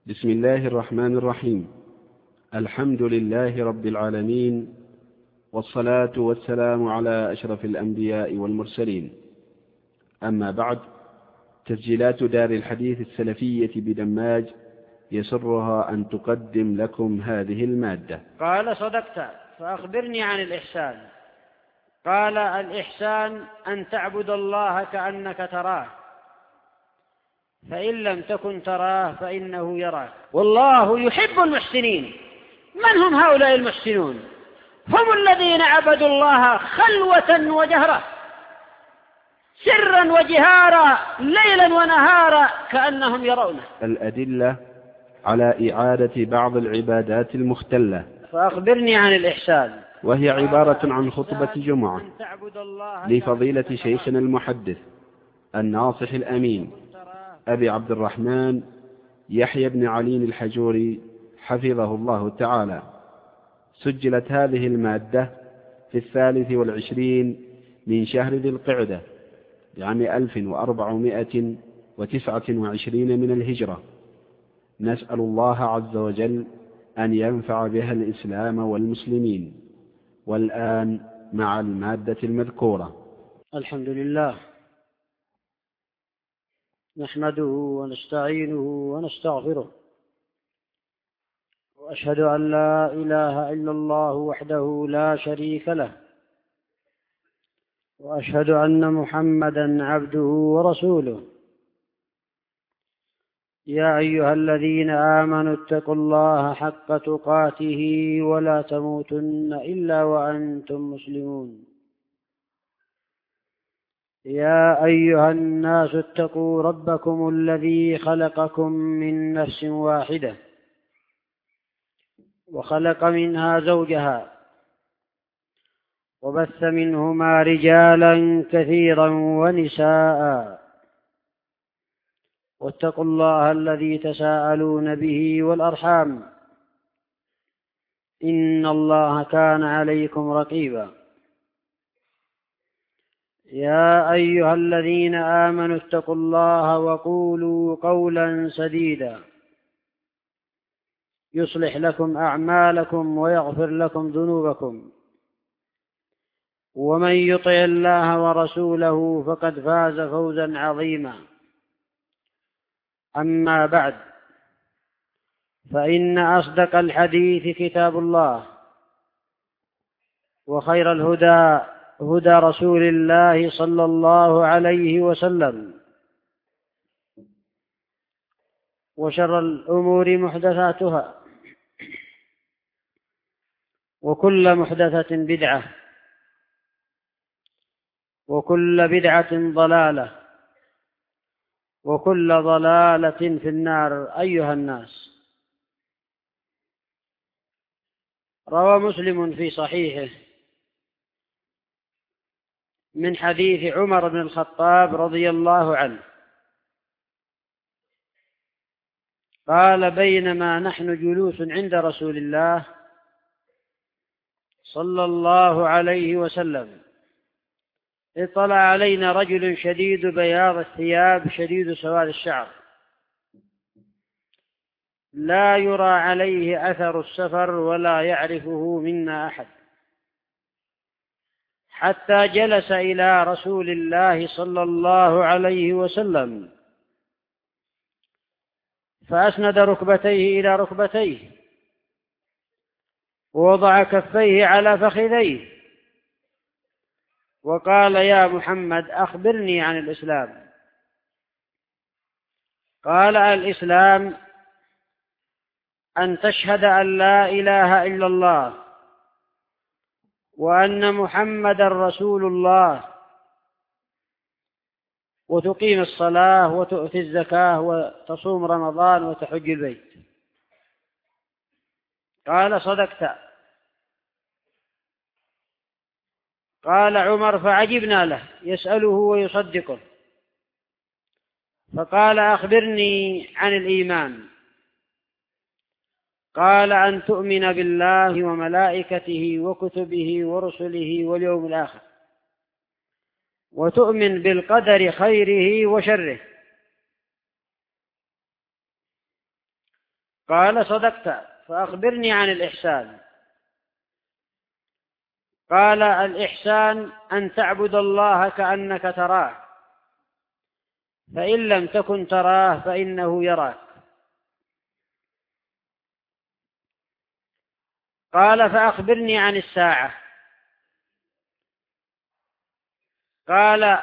بسم الله الرحمن الرحيم. الحمد لله رب العالمين، والصلاة والسلام على أشرف الأنبياء والمرسلين. أما بعد، تسجيلات دار الحديث السلفية بدماج يسرها أن تقدم لكم هذه المادة. قال: صدقت، فأخبرني عن الإحسان. قال: الإحسان أن تعبد الله كأنك تراه، فإن لم تكن تراه فإنه يراك، والله يحب المحسنين. من هم هؤلاء المحسنون؟ هم الذين عبدوا الله خلوة وجهرة، سرا وجهارا، ليلا ونهارا، كأنهم يرونه. الأدلة على إعادة بعض العبادات المختلة. فأخبرني عن الإحسان، وهي عبارة عن خطبة جمعة لفضيلة شيخنا المحدث الناصح الأمين أبي عبد الرحمن يحيى بن علي الحجوري حفظه الله تعالى. سجلت هذه المادة في 23 من شهر ذي القعدة لعام 1429 من الهجرة. نسأل الله عز وجل أن ينفع بها الإسلام والمسلمين. والآن مع المادة المذكورة. الحمد لله، نحمده ونستعينه ونستغفره، وأشهد أن لا إله إلا الله وحده لا شريك له، وأشهد أن محمدا عبده ورسوله. يا أيها الذين آمنوا اتقوا الله حق تقاته ولا تموتن إلا وأنتم مسلمون. يا أيها الناس اتقوا ربكم الذي خلقكم من نفس واحدة، وخلق منها زوجها، وبث منهما رجالا كثيرا ونساء. واتقوا الله الذي تساءلون به والأرحام، إن الله كان عليكم رقيبا. يا أيها الذين آمنوا اتقوا الله وقولوا قولا سديدا يصلح لكم أعمالكم ويغفر لكم ذنوبكم، ومن يطع الله ورسوله فقد فاز فوزا عظيما. أما بعد، فإن أصدق الحديث كتاب الله، وخير الهدى هدى رسول الله صلى الله عليه وسلم، وشر الأمور محدثاتها، وكل محدثة بدعة، وكل بدعة ضلالة، وكل ضلالة في النار. أيها الناس، روى مسلم في صحيحه من حديث عمر بن الخطاب رضي الله عنه قال: بينما نحن جلوس عند رسول الله صلى الله عليه وسلم، اطلع علينا رجل شديد بياض الثياب شديد سواد الشعر، لا يرى عليه أثر السفر ولا يعرفه منا أحد، حتى جلس إلى رسول الله صلى الله عليه وسلم، فأسند ركبتيه إلى ركبتيه، ووضع كفيه على فخذيه، وقال: يا محمد، أخبرني عن الإسلام. قال: الإسلام أن تشهد أن لا إله إلا الله، وأن محمدا رسول الله، وتقيم الصلاة، وتؤتي الزكاة، وتصوم رمضان، وتحج البيت. قال: صدقت. قال عمر: فعجبنا له، يسأله ويصدقه. فقال: أخبرني عن الإيمان. قال: أن تؤمن بالله وملائكته وكتبه ورسله واليوم الآخر، وتؤمن بالقدر خيره وشره. قال: صدقت، فأخبرني عن الإحسان. قال: الإحسان أن تعبد الله كأنك تراه، فإن لم تكن تراه فإنه يراك. قال: فأخبرني عن الساعة. قال: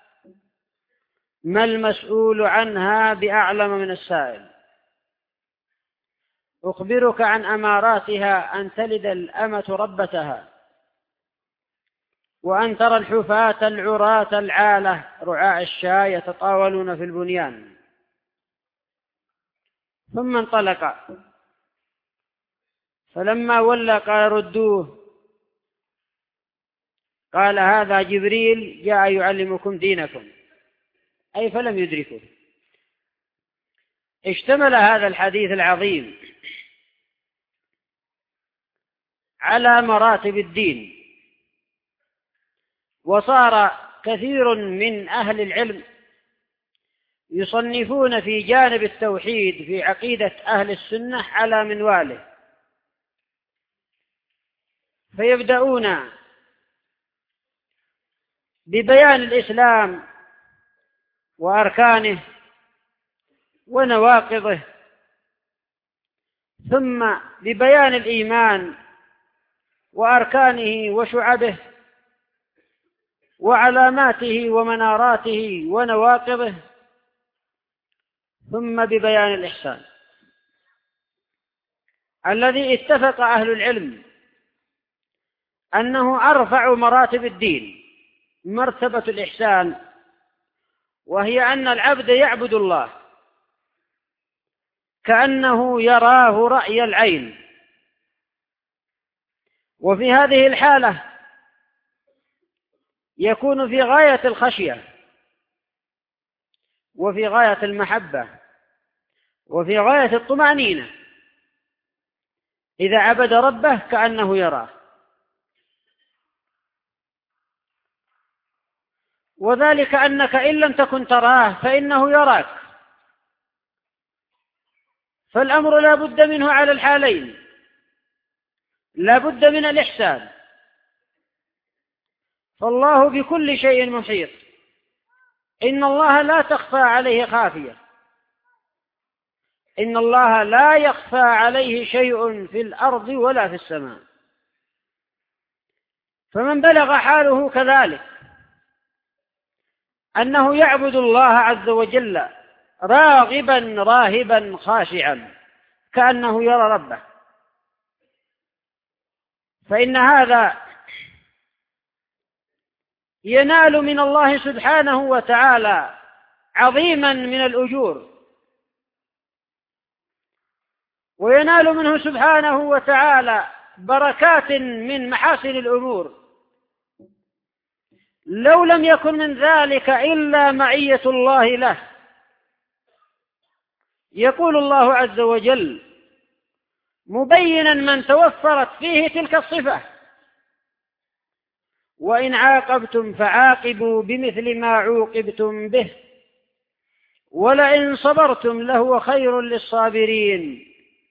ما المسؤول عنها بأعلم من السائل. أخبرك عن أماراتها: أن تلد الأمة ربتها، وأن ترى الحفاة العراة العالة رعاء الشاة يتطاولون في البنيان. ثم انطلق، فلما ولى قال: ردوه. قال: هذا جبريل جاء يعلمكم دينكم، أي فلم يدركه. اشتمل هذا الحديث العظيم على مراتب الدين، وصار كثير من أهل العلم يصنفون في جانب التوحيد في عقيدة أهل السنة على منواله، فيبدأون ببيان الإسلام وأركانه ونواقضه، ثم ببيان الإيمان وأركانه وشعبه وعلاماته ومناراته ونواقضه، ثم ببيان الإحسان الذي اتفق أهل العلم أنه أرفع مراتب الدين مرتبة الإحسان، وهي أن العبد يعبد الله كأنه يراه رأي العين. وفي هذه الحالة يكون في غاية الخشية وفي غاية المحبة وفي غاية الطمأنينة إذا عبد ربه كأنه يراه. وذلك أنك إن لم تكن تراه فإنه يراك، فالأمر لا بد منه على الحالين، لا بد من الإحسان، فالله بكل شيء محيط، إن الله لا تخفى عليه خافية، إن الله لا يخفى عليه شيء في الأرض ولا في السماء. فمن بلغ حاله كذلك أنه يعبد الله عز وجل راغبا راهبا خاشعا كأنه يرى ربه، فإن هذا ينال من الله سبحانه وتعالى عظيما من الأجور، وينال منه سبحانه وتعالى بركات من محاسن الأمور، لو لم يكن من ذلك إلا معية الله له. يقول الله عز وجل مبينا من توفرت فيه تلك الصفة: وإن عاقبتم فعاقبوا بمثل ما عوقبتم به ولئن صبرتم لهو خير للصابرين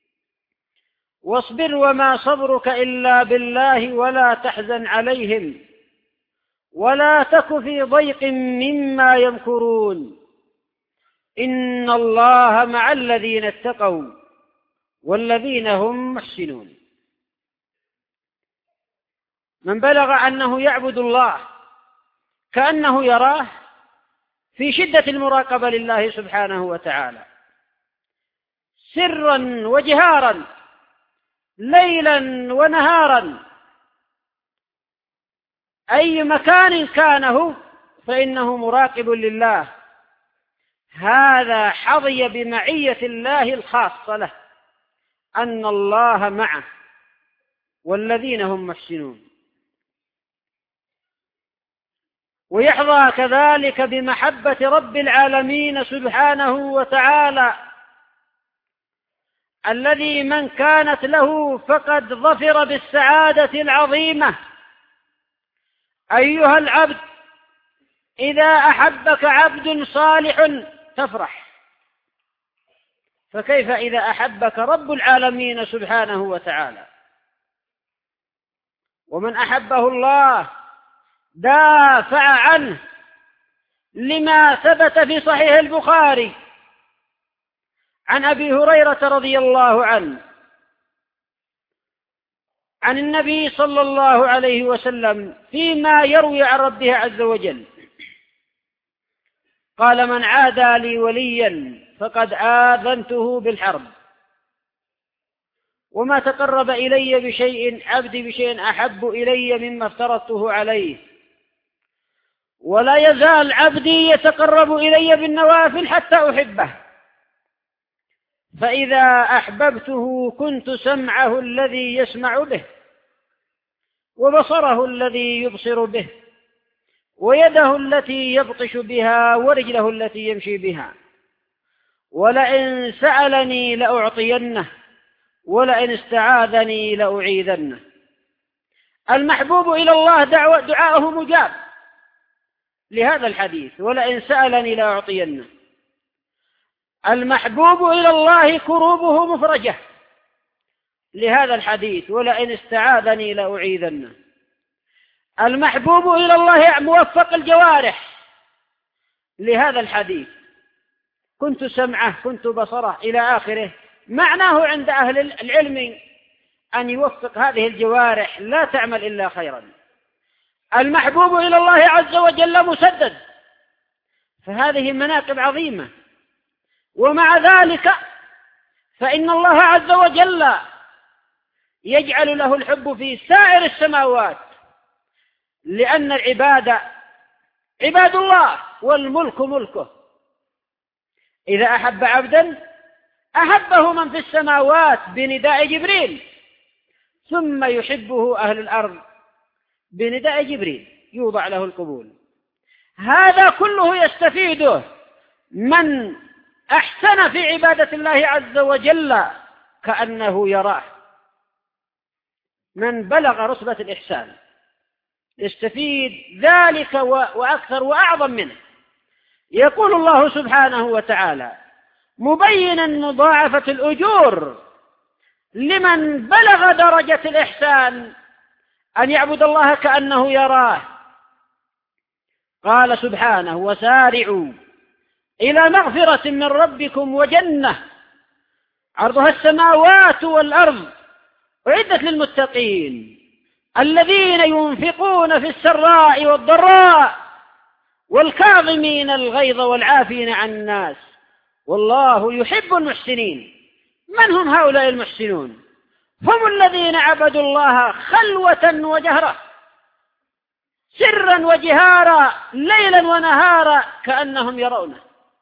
واصبر وما صبرك إلا بالله ولا تحزن عليهم ولا تك في ضيق مما يمكرون إن الله مع الذين اتقوا والذين هم محسنون. من بلغ أنه يعبد الله كأنه يراه في شدة المراقبة لله سبحانه وتعالى سرا وجهارا ليلا ونهارا، أي مكان كانه فإنه مراقب لله، هذا حظي بمعية الله الخاصة له، أن الله معه والذين هم محسنون. ويحظى كذلك بمحبة رب العالمين سبحانه وتعالى الذي من كانت له فقد ظفر بالسعادة العظيمة. أيها العبد، إذا أحبك عبد صالح تفرح، فكيف إذا أحبك رب العالمين سبحانه وتعالى؟ ومن أحبه الله دافع عنه، لما ثبت في صحيح البخاري عن أبي هريرة رضي الله عنه عن النبي صلى الله عليه وسلم فيما يروي عن ربه عز وجل قال: من عادى لي وليا فقد آذنته بالحرب، وما تقرب إلي عبدي بشيء أحب إلي مما افترضته عليه، ولا يزال عبدي يتقرب إلي بالنوافل حتى أحبه، فإذا أحببته كنت سمعه الذي يسمع به، وبصره الذي يبصر به، ويده التي يبطش بها، ورجله التي يمشي بها، ولئن سألني لأعطينه، ولئن استعاذني لأعيذنه. المحبوب إلى الله دعاءه مجاب لهذا الحديث: ولئن سألني لأعطينه. المحبوب إلى الله كروبه مفرجة لهذا الحديث: ولئن استعاذني لأعيذنه. المحبوب إلى الله موفق الجوارح لهذا الحديث: كنت سمعه كنت بصره إلى آخره. معناه عند أهل العلم أن يوفق هذه الجوارح لا تعمل إلا خيرا. المحبوب إلى الله عز وجل مسدد، فهذه مناقب عظيمة. ومع ذلك فإن الله عز وجل يجعل له الحب في سائر السماوات، لأن العباد عباد الله والملك ملكه. إذا أحب عبدا أحبه من في السماوات بنداء جبريل، ثم يحبه أهل الأرض بنداء جبريل، يوضع له القبول. هذا كله يستفيده من أحسن في عبادة الله عز وجل كأنه يراه. من بلغ رتبة الإحسان يستفيد ذلك وأكثر وأعظم منه. يقول الله سبحانه وتعالى مبينا مضاعفة الأجور لمن بلغ درجة الإحسان أن يعبد الله كأنه يراه. قال سبحانه: وسارعوا إلى مغفرة من ربكم وجنة عرضها السماوات والأرض أعدت للمتقين الذين ينفقون في السراء والضراء والكاظمين الغيظ والعافين عن الناس والله يحب المحسنين. من هم هؤلاء المحسنون؟ هم الذين عبدوا الله خلوة وجهرة، سرا وجهارا، ليلا ونهارا، كأنهم يرونه.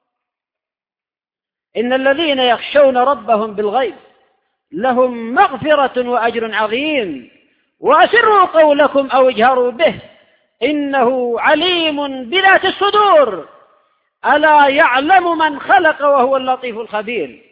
إن الذين يخشون ربهم بالغيب لهم مغفرة وأجر عظيم، وأسروا قولكم أو اجهروا به إنه عليم بذات الصدور ألا يعلم من خلق وهو اللطيف الخبير.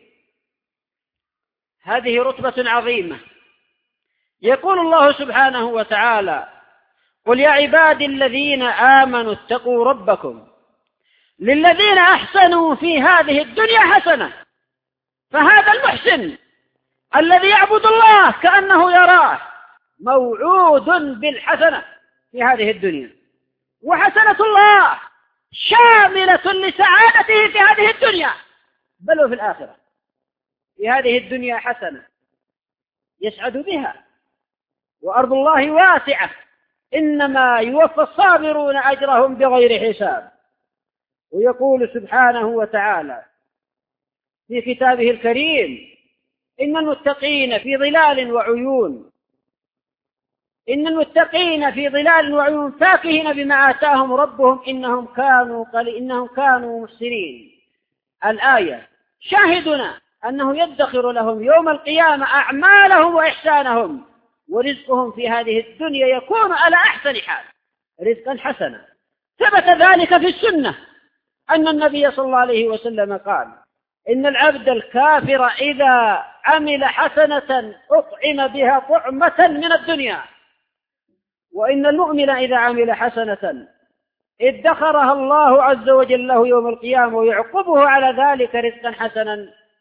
هذه رتبة عظيمة. يقول الله سبحانه وتعالى: قل يا عبادي الذين آمنوا اتقوا ربكم للذين أحسنوا في هذه الدنيا حسنة. فهذا المحسن الذي يعبد الله كأنه يراه موعود بالحسنة في هذه الدنيا، وحسنة الله شاملة لسعادته في هذه الدنيا بل وفي الآخرة. في هذه الدنيا حسنة يسعد بها، وأرض الله واسعة إنما يوفى الصابرون أجرهم بغير حساب. ويقول سبحانه وتعالى في كتابه الكريم: إن المتقين في ظلال وعيون، إن المتقين في ظلال وعيون فاكهين بما آتاهم ربهم إنهم كانوا محسنين. الآية شاهدنا أنه يدخر لهم يوم القيامة أعمالهم وإحسانهم، ورزقهم في هذه الدنيا يكون على أحسن حال، رزقا حسنا. ثبت ذلك في السنة أن النبي صلى الله عليه وسلم قال: إن العبد الكافر إذا عمل حسنة أطعم بها طعمة من الدنيا، وإن المؤمن إذا عمل حسنة ادخرها الله عز وجل له يوم القيامة ويعقبه على ذلك رزقا حسنا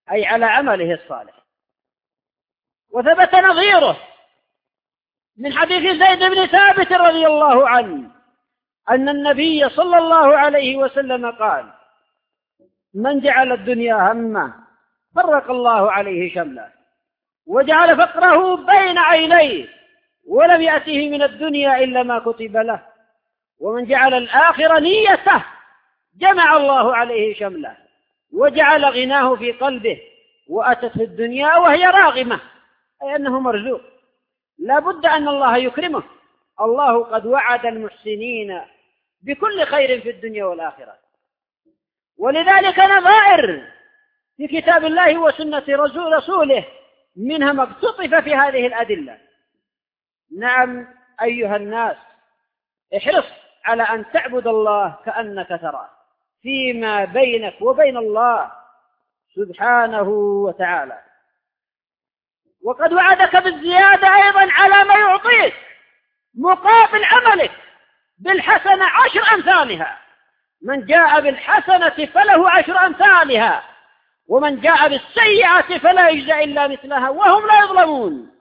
أي على عمله الصالح. وثبت نظيره من حديث زيد بن ثابت رضي الله عنه أن النبي صلى الله عليه وسلم قال: من جعل الدنيا همه فرق الله عليه شمله وجعل فقره بين عينيه ولم يأته من الدنيا إلا ما كتب له، ومن جعل الآخرة نيته جمع الله عليه شمله وجعل غناه في قلبه وأتته الدنيا وهي راغمة، أي أنه مرزوق، لا بد أن الله يكرمه. الله قد وعد المحسنين بكل خير في الدنيا والآخرة، ولذلك نظائر في كتاب الله وسنة رسوله منها ما اقتطف في هذه الأدلة. نعم أيها الناس، احرص على أن تعبد الله كأنك تراه فيما بينك وبين الله سبحانه وتعالى. وقد وعدك بالزيادة أيضا على ما يعطيك مقابل عملك بالحسنة 10 أمثالها. من جاء بالحسنة فله 10 أمثالها، ومن جاء بالسيئة فلا يجزى إلا مثلها وهم لا يظلمون.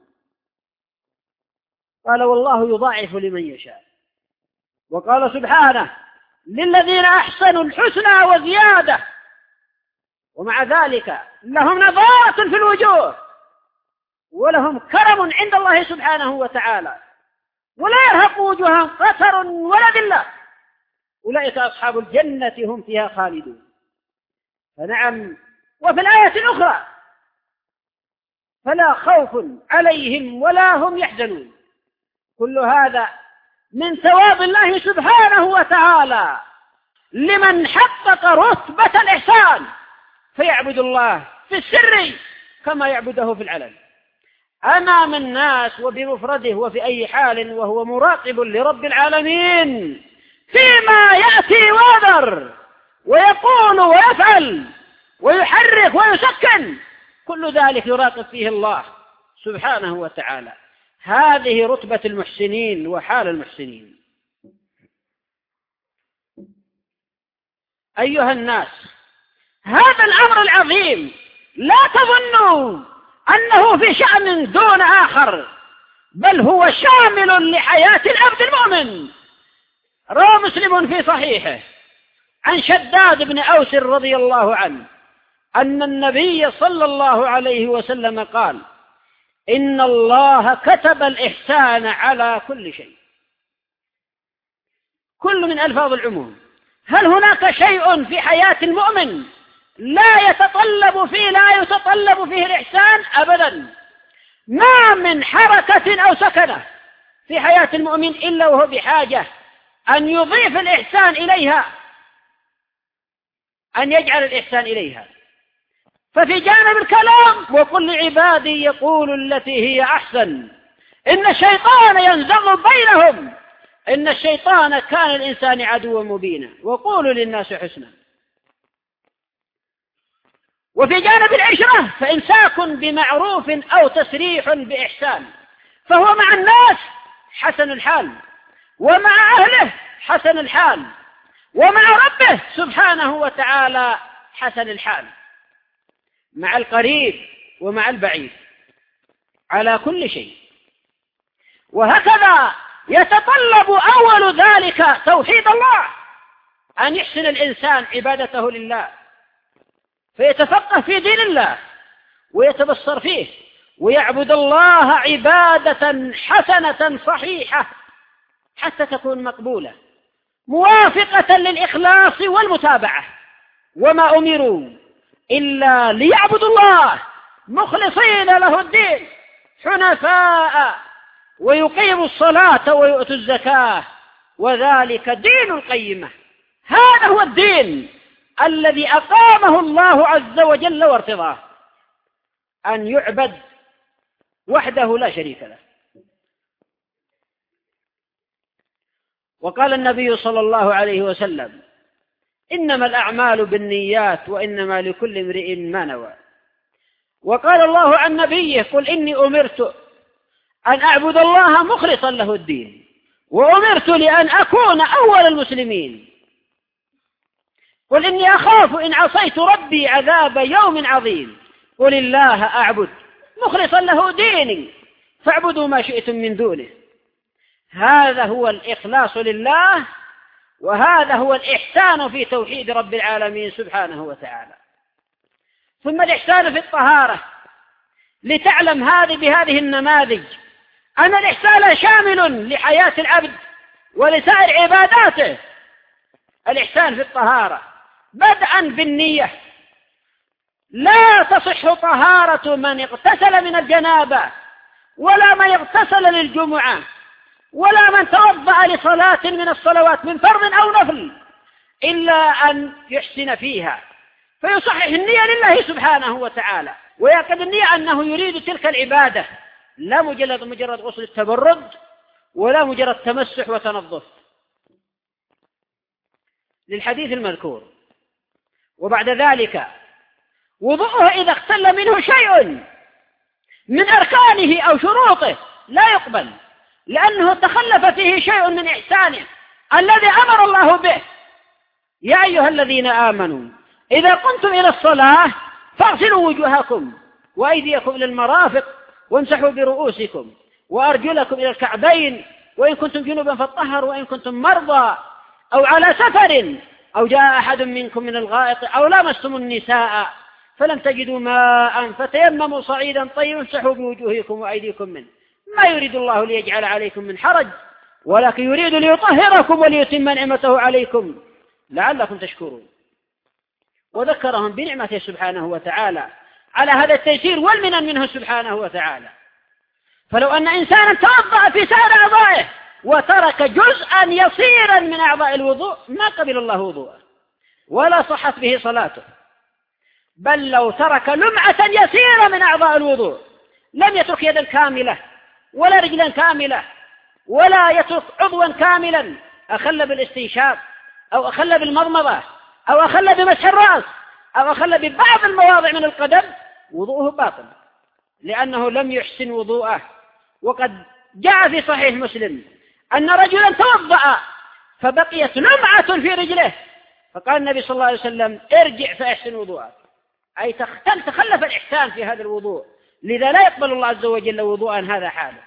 قال: والله يضاعف لمن يشاء. وقال سبحانه: للذين أحسنوا الحسنى وزيادة. ومع ذلك لهم نضارة في الوجوه ولهم كرم عند الله سبحانه وتعالى، ولا يرهق وجوههم قتر ولا ذلة. أولئك أصحاب الجنة هم فيها خالدون. فنعم. وفي الآية الأخرى: فلا خوف عليهم ولا هم يحزنون. كل هذا من ثواب الله سبحانه وتعالى لمن حقق رتبة الإحسان فيعبد الله في السر كما يعبده في العلن أمام الناس وبمفرده وفي أي حال، وهو مراقب لرب العالمين فيما يأتي ويذر ويقول ويفعل ويحرك ويسكن، كل ذلك يراقب فيه الله سبحانه وتعالى. هذه رتبة المحسنين وحال المحسنين. أيها الناس، هذا الأمر العظيم لا تظنوا أنه في شأن دون آخر، بل هو شامل لحياة العبد المؤمن. روى مسلم في صحيحه عن شداد بن أوس رضي الله عنه أن النبي صلى الله عليه وسلم قال: إن الله كتب الإحسان على كل شيء. كل من ألفاظ العموم. هل هناك شيء في حياة المؤمن لا يتطلب فيه الإحسان؟ أبدا. ما من حركة أو سكنة في حياة المؤمن إلا وهو بحاجة أن يضيف الإحسان إليها، أن يجعل الإحسان إليها. ففي جانب الكلام: وقل لعبادي يقول التي هي أحسن إن الشيطان ينزغ بينهم إن الشيطان كان الإنسان عدوا مبينا وقولوا للناس حسنا. وفي جانب العشرة: فإمساك بمعروف أو تسريح بإحسان، فهو مع الناس حسن الحال، ومع أهله حسن الحال، ومع ربه سبحانه وتعالى حسن الحال، مع القريب ومع البعيد، على كل شيء. وهكذا يتطلب أول ذلك توحيد الله، أن يحسن الإنسان عبادته لله فيتفقه في دين الله ويتبصر فيه ويعبد الله عبادة حسنة صحيحة حتى تكون مقبولة موافقة للإخلاص والمتابعة. وما أمروا إلا ليعبدوا الله مخلصين له الدين حنفاء ويقيموا الصلاة ويؤتوا الزكاة وذلك دين القيمة. هذا هو الدين الذي أقامه الله عز وجل وارتضاه، أن يعبد وحده لا شريك له. وقال النبي صلى الله عليه وسلم: إنما الأعمال بالنيات وإنما لكل امرئ ما نوى. وقال الله عن نبيه: قل إني أمرت أن أعبد الله مخلصا له الدين وأمرت لأن أكون أول المسلمين. قل إني أخاف إن عصيت ربي عذاب يوم عظيم. قل الله أعبد مخلصا له ديني فاعبدوا ما شئتم من دونه. هذا هو الإخلاص لله، وهذا هو الإحسان في توحيد رب العالمين سبحانه وتعالى. ثم الإحسان في الطهارة، لتعلم بهذه النماذج أن الإحسان شامل لحياة العبد ولسائر عباداته. الإحسان في الطهارة بدءا بالنية، لا تصح طهارة من اغتسل من الجنابة، ولا من اغتسل للجمعة، ولا من توضأ لصلاة من الصلوات من فرض أو نفل، إلا أن يحسن فيها فيصحح النية لله سبحانه وتعالى، ويعقد النية أنه يريد تلك العبادة، لا مجرد غسل التبرد، ولا مجرد تمسح وتنظف. للحديث المذكور. وبعد ذلك وضوءه إذا اختل منه شيء من أركانه أو شروطه لا يقبل، لأنه تخلف فيه شيء من إحسانه الذي أمر الله به. يا أيها الذين آمنوا إذا قمتم إلى الصلاة فاغسلوا وجوهكم وأيديكم إلى المرافق وامسحوا برؤوسكم وأرجلكم إلى الكعبين، وإن كنتم جنبا فاطهروا، وإن كنتم مرضى أو على سفر أو جاء أحد منكم من الغائط أو لامستم النساء فلم تجدوا ماء فتيمموا صعيدا طيبا امسحوا بوجوهكم وأيديكم منه. ما يريد الله ليجعل عليكم من حرج، ولكن يريد ليطهركم وليتم نعمته عليكم لعلكم تشكرون. وذكرهم بنعمته سبحانه وتعالى على هذا التيسير والمنن منه سبحانه وتعالى. فلو أن إنسانا توضأ في سائر أعضائه وترك جزءا يصيرا من أعضاء الوضوء ما قبل الله وضوءه ولا صحت به صلاته، بل لو ترك لمعة يسيرة من أعضاء الوضوء، لم يترك يدا كاملة ولا رجلا كاملة ولا يترك عضوا كاملا، أخل بالاستنشاق أو أخل بالمضمضة أو أخل بمسح الرأس أو أخل ببعض المواضع من القدم، وضوءه باطل لأنه لم يحسن وضوءه. وقد جاء في صحيح مسلم أن رجلا توضأ فبقيت لمعة في رجله، فقال النبي صلى الله عليه وسلم ارجع فأحسن وضوءك، أي تخلف الإحسان في هذا الوضوء، لذا لا يقبل الله عز وجل وضوءا هذا حاله.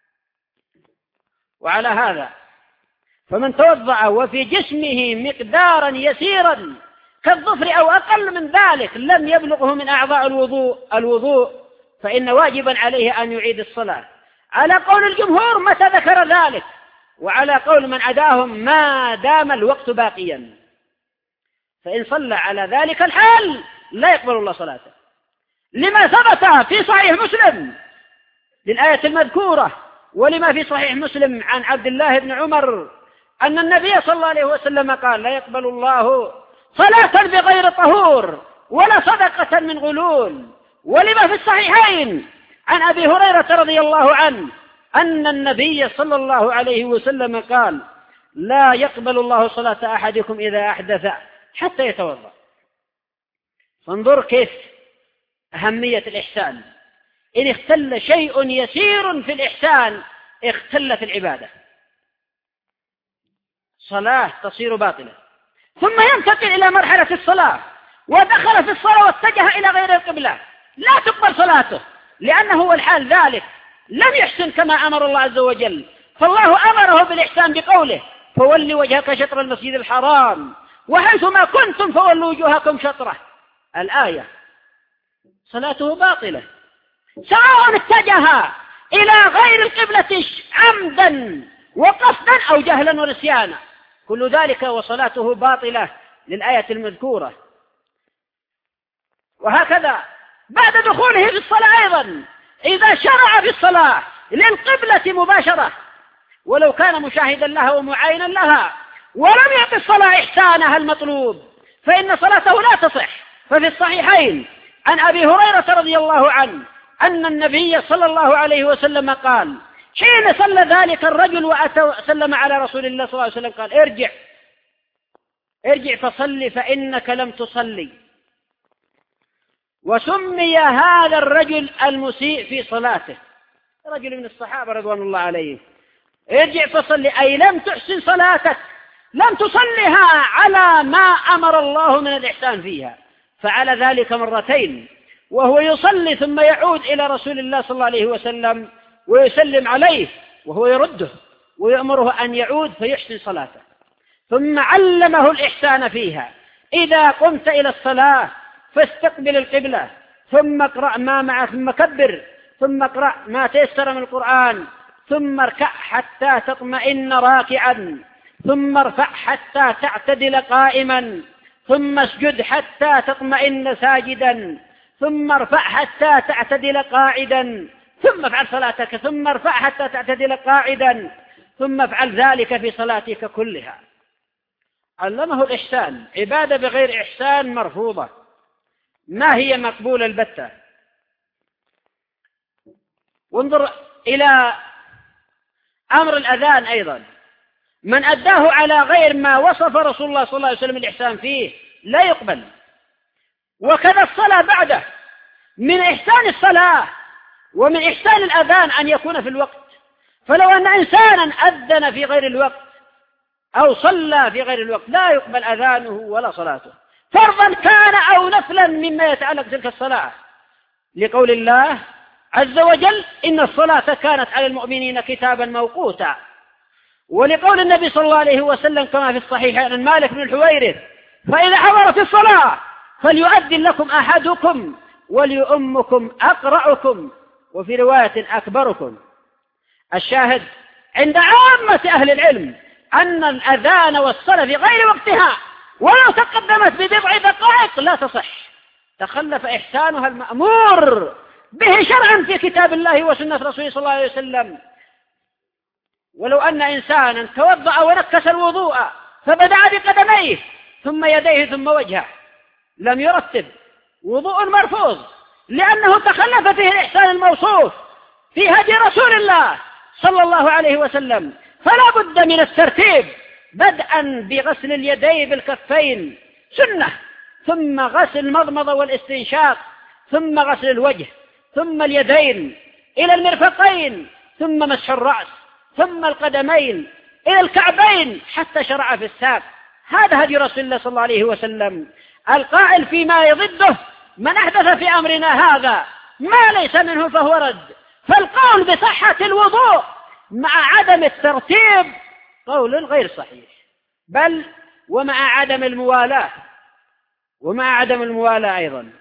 وعلى هذا فمن توضأ وفي جسمه مقدارا يسيرا كالظفر أو أقل من ذلك لم يبلغه من أعضاء الوضوء فإن واجبا عليه أن يعيد الصلاة، على قول الجمهور متى ذكر ذلك، وعلى قول من عداهم ما دام الوقت باقيا. فإن صلى على ذلك الحال لا يقبل الله صلاته، لما ثبت في صحيح مسلم للآية المذكورة، ولما في صحيح مسلم عن عبد الله بن عمر أن النبي صلى الله عليه وسلم قال لا يقبل الله صلاة بغير طهور ولا صدقة من غلول. ولما في الصحيحين عن أبي هريرة رضي الله عنه أن النبي صلى الله عليه وسلم قال لا يقبل الله صلاة أحدكم إذا أحدث حتى يتوضأ. فانظر كيف أهمية الإحسان، إن اختل شيء يسير في الإحسان اختلت العبادة، صلاة تصير باطلة. ثم ينتقل إلى مرحلة الصلاة، ودخل في الصلاة واتجه إلى غير القبلة لا تقبل صلاته، لأنه هو الحال ذلك لم يحسن كما أمر الله عز وجل. فالله أمره بالإحسان بقوله فولي وجهك شطر المسجد الحرام وحيثما كنتم فولوا وجوهكم شطره، الآية. صلاته باطلة سواء اتجه إلى غير القبلة عمدا وقصدا أو جهلا ونسيانا، كل ذلك وصلاته باطلة للآية المذكورة. وهكذا بعد دخوله في الصلاة أيضا إذا شرع في الصلاة للقبلة مباشرة ولو كان مشاهدا لها ومعاينا لها ولم يعطي الصلاة إحسانها المطلوب فإن صلاته لا تصح. ففي الصحيحين عن أبي هريرة رضي الله عنه أن النبي صلى الله عليه وسلم قال حين صلى ذلك الرجل وسلم على رسول الله صلى الله عليه وسلم قال ارجع فصلي فإنك لم تصلي. وسمي هذا الرجل المسيء في صلاته، رجل من الصحابة رضوان الله عليه. ارجع فصلي أي لم تحسن صلاتك، لم تصلها على ما أمر الله من الإحسان فيها. فعلى ذلك مرتين، وهو يصلي ثم يعود إلى رسول الله صلى الله عليه وسلم ويسلم عليه وهو يرده ويأمره أن يعود فيحسن صلاته، ثم علمه الإحسان فيها. إذا قمت إلى الصلاة فاستقبل القبلة، ثم اقرأ ما معك، ثم كبر، ثم اقرأ ما تيسر من القرآن، ثم اركع حتى تطمئن راكعا، ثم ارفع حتى تعتدل قائما، ثم اسجد حتى تطمئن ساجدا، ثم ارفع حتى تعتدل قاعدا، ثم افعل صلاتك، ثم ارفع حتى تعتدل قاعدا، ثم افعل ذلك في صلاتك كلها. علمه الإحسان. عبادة بغير إحسان مرفوضة، ما هي مقبولة البتة. وانظر إلى أمر الأذان أيضا، من أداه على غير ما وصف رسول الله صلى الله عليه وسلم الإحسان فيه لا يقبل. وكذا الصلاة بعده، من إحسان الصلاة ومن إحسان الأذان أن يكون في الوقت، فلو أن إنسانا أذن في غير الوقت أو صلى في غير الوقت لا يقبل أذانه ولا صلاته، فرضا كان أو نفلا مما يتعلق تلك الصلاة، لقول الله عز وجل إن الصلاة كانت على المؤمنين كتابا موقوتا، ولقول النبي صلى الله عليه وسلم كما في الصحيح عن مالك بن الحويرث فإذا حضرت الصلاة فليؤذن لكم أحدكم وليؤمكم أقرأكم، وفي رواية أكبركم. الشاهد عند عامة أهل العلم أن الأذان والصلاة في غير وقتها ولو تقدمت ببضع دقائق لا تصح، تخلف إحسانها المأمور به شرعا في كتاب الله وسنة رسوله صلى الله عليه وسلم. ولو أن إنسانا توضأ ونكس الوضوء فبدأ بقدميه ثم يديه ثم وجهه لم يرتب، وضوء مرفوض، لأنه تخلف فيه الإحسان الموصوف في هدي رسول الله صلى الله عليه وسلم. فلا بد من الترتيب، بدءا بغسل اليدين بالكفين سنة، ثم غسل المضمضة والاستنشاق، ثم غسل الوجه، ثم اليدين إلى المرفقين، ثم مسح الرأس، ثم القدمين إلى الكعبين حتى شرع في الساق. هذا هدي رسول الله صلى الله عليه وسلم. القائل فيما يضده من أحدث في أمرنا هذا ما ليس منه فهو رد. فالقول بصحة الوضوء مع عدم الترتيب قول غير صحيح، بل ومع عدم الموالاة أيضا.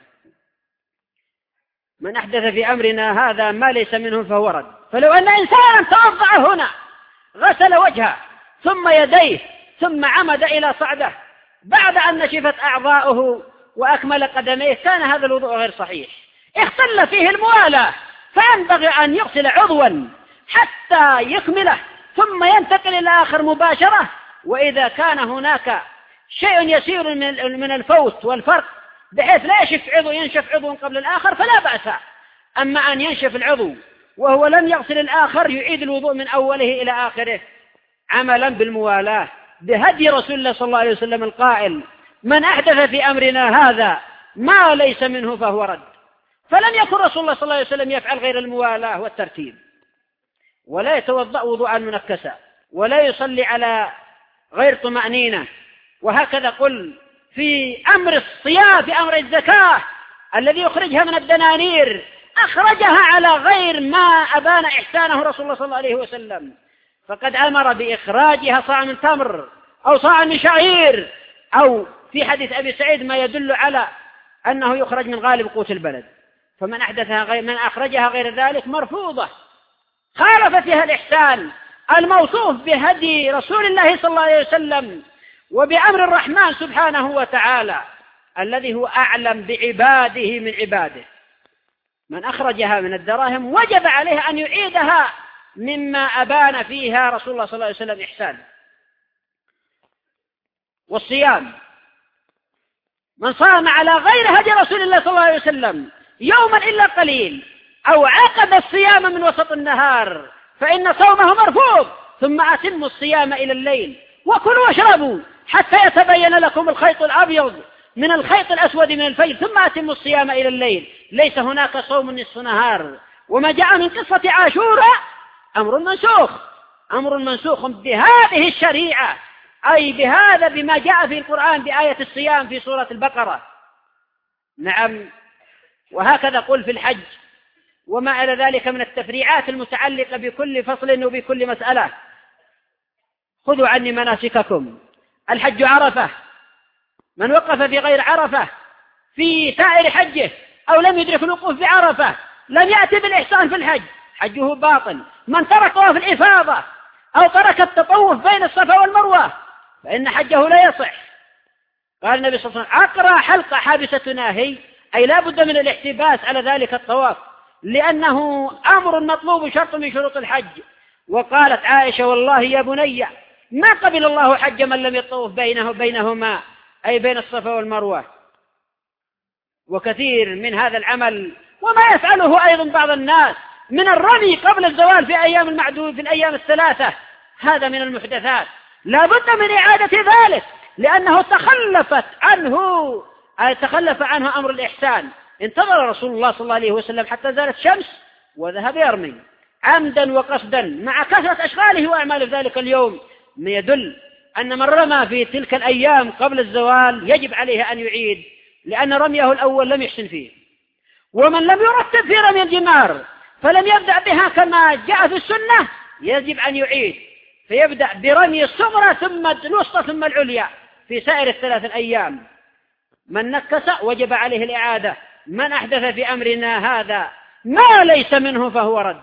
من أحدث في أمرنا هذا ما ليس منه فهو رد. فلو أن إنسانا توضأ هنا غسل وجهه ثم يديه ثم عمد إلى صعده بعد أن نشفت أعضاؤه وأكمل قدميه كان هذا الوضوء غير صحيح، اختل فيه الموالاة، فينبغي أن يغسل عضوا حتى يكمله ثم ينتقل إلى آخر مباشرة. وإذا كان هناك شيء يسير من الفوت والفرق بحيث لا ينشف عضو قبل الآخر فلا بأس. أما أن ينشف العضو وهو لم يغسل الآخر يعيد الوضوء من أوله إلى آخره عملا بالموالاة بهدي رسول الله صلى الله عليه وسلم القائل من أحدث في أمرنا هذا ما ليس منه فهو رد. فلم يكن رسول الله صلى الله عليه وسلم يفعل غير الموالاة والترتيب، ولا يتوضأ وضوءا منكسا، ولا يصلي على غير طمأنينة. وهكذا قل في أمر الصيام، في أمر الزكاة الذي يخرجها من الدنانير أخرجها على غير ما أبان إحسانه رسول الله صلى الله عليه وسلم، فقد أمر بإخراجها صاع من تمر أو صاع من شعير، أو في حديث أبي سعيد ما يدل على أنه يخرج من غالب قوت البلد. فمن من أخرجها غير ذلك مرفوضة، خالف فيها الإحسان الموصوف بهدي رسول الله صلى الله عليه وسلم وبأمر الرحمن سبحانه وتعالى الذي هو أعلم بعباده من عباده. من أخرجها من الدراهم وجب عليه أن يعيدها مما أبان فيها رسول الله صلى الله عليه وسلم إحسانه. والصيام، من صام على غير هدي رسول الله صلى الله عليه وسلم يوما إلا قليل أو عقد الصيام من وسط النهار فإن صومه مرفوض، ثم أتموا الصيام إلى الليل وكلوا واشربوا حتى يتبين لكم الخيط الأبيض من الخيط الأسود من الفجر ثم أتموا الصيام إلى الليل. ليس هناك صوم نصف نهار. وما جاء من قصة عاشوراء أمر منسوخ بهذه الشريعة، أي بهذا بما جاء في القرآن بآية الصيام في سورة البقرة. نعم، وهكذا قل في الحج وما إلى ذلك من التفريعات المتعلقة بكل فصل وبكل مسألة. خذوا عني مناسككم. الحج عرفة، من وقف في غير عرفة في سائر حجه أو لم يدرك الوقوف بعرفة لم يأتي بالإحسان في الحج، حجه باطل. من ترك طواف الإفاضة أو ترك التطوف بين الصفا والمروة فإن حجه لا يصح. قال النبي صلى الله عليه وسلم: أقرأ حلقة حابسة ناهي، أي لا بد من الاحتباس على ذلك الطواف، لأنه أمر مطلوب شرط من شروط الحج. وقالت عائشة: والله يا بني ما قبل الله حج من لم يطوف بينهما، أي بين الصفا والمروة. وكثير من هذا العمل وما يفعله أيضا بعض الناس من الرمي قبل الزوال في أيام المعدود في الأيام الثلاثة، هذا من المحدثات، لا بد من إعادة ذلك، لأنه تخلف عنه أمر الإحسان. انتظر رسول الله صلى الله عليه وسلم حتى زالت الشمس وذهب يرمي عمدا وقصدا مع كثرة أشغاله وأعمال ذلك اليوم، ما يدل أن من رمى في تلك الأيام قبل الزوال يجب عليه أن يعيد، لأن رميه الأول لم يحسن فيه. ومن لم يرتب في رمي الجمار فلم يبدأ بها كما جاء في السنة يجب أن يعيد، فيبدأ برمي الصغرى ثم الوسطى ثم العليا في سائر الثلاث الأيام. من نكس وجب عليه الإعادة، من أحدث في أمرنا هذا ما ليس منه فهو رد.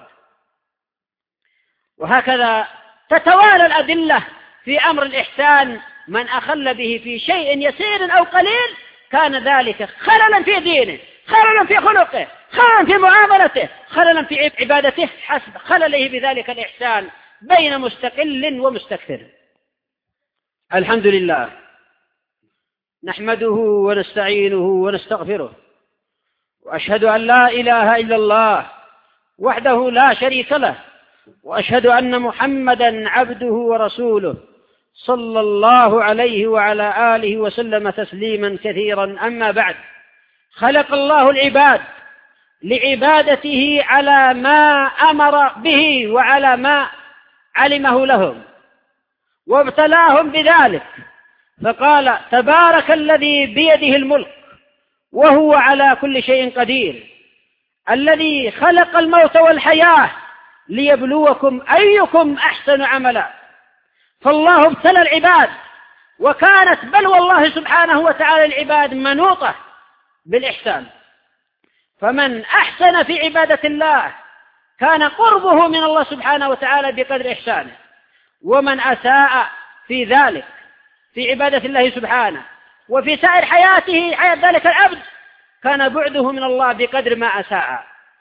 وهكذا تتوالى الأدلة في أمر الإحسان، من أخل به في شيء يسير أو قليل كان ذلك خللا في دينه، خللا في خلقه، خللا في معاملته، خللا في عبادته، حسب خلله بذلك الإحسان بين مستقل ومستكثر. الحمد لله، نحمده ونستعينه ونستغفره، وأشهد أن لا إله إلا الله وحده لا شريك له، وأشهد أن محمدا عبده ورسوله صلى الله عليه وعلى آله وسلم تسليما كثيرا. أما بعد، خلق الله العباد لعبادته على ما أمر به وعلى ما علمه لهم، وابتلاهم بذلك، فقال: تبارك الذي بيده الملك وهو على كل شيء قدير، الذي خلق الموت والحياة ليبلوكم أيكم أحسن عملا. فالله ابتلى العباد، وكانت بلوى الله سبحانه وتعالى العباد منوطة بالإحسان، فمن أحسن في عبادة الله كان قربه من الله سبحانه وتعالى بقدر إحسانه، ومن أساء في ذلك في عبادة الله سبحانه وفي سائر حياته حياة ذلك العبد كان بعده من الله بقدر ما أساء.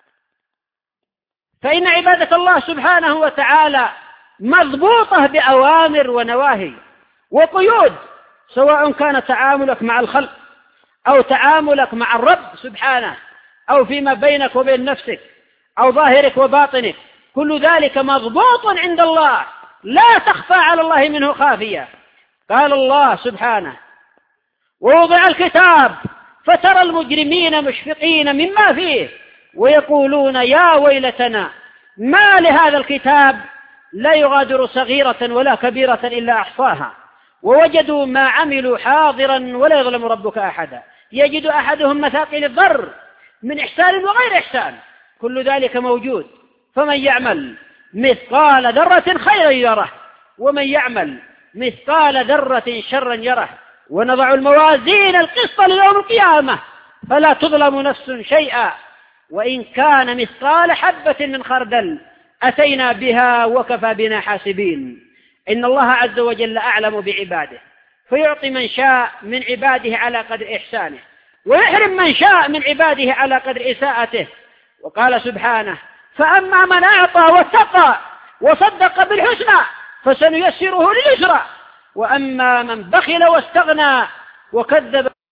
فإن عبادة الله سبحانه وتعالى مضبوطة بأوامر ونواهي وقيود، سواء كان تعاملك مع الخلق أو تعاملك مع الرب سبحانه أو فيما بينك وبين نفسك أو ظاهرك وباطنك، كل ذلك مضبوط عند الله، لا تخفى على الله منه خافية. قال الله سبحانه: ووضع الكتاب فترى المجرمين مشفقين مما فيه ويقولون يا ويلتنا ما لهذا الكتاب لا يغادر صغيرة ولا كبيرة إلا أحصاها ووجدوا ما عملوا حاضرا ولا يظلم ربك أحدا. يجد أحدهم مثاقيل الضر من إحسان وغير إحسان، كل ذلك موجود. فمن يعمل مثقال ذرة خيرا يره ومن يعمل مثقال ذرة شرا يره. ونضع الموازين القسط ليوم القيامة فلا تظلم نفس شيئا وإن كان مثقال حبة من خردل أتينا بها وكفى بنا حاسبين. إن الله عز وجل أعلم بعباده، فيعطي من شاء من عباده على قدر إحسانه، ويحرم من شاء من عباده على قدر إساءته. وقال سبحانه: فأما من أعطى واتقى وصدق بالحسنى فسنيسره لليسرى، وأما من بخل واستغنى وكذب